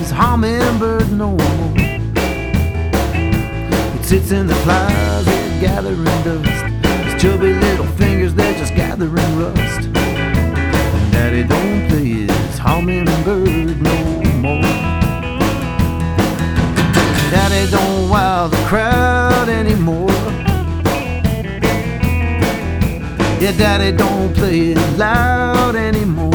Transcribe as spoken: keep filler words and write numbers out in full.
his hummingbird no more. He sits in the closet gathering dust. His chubby little fingers, they're just gathering rust. And Daddy don't play his hummingbird no more. Daddy don't wow the crowd anymore. Yeah, Daddy don't play it loud anymore.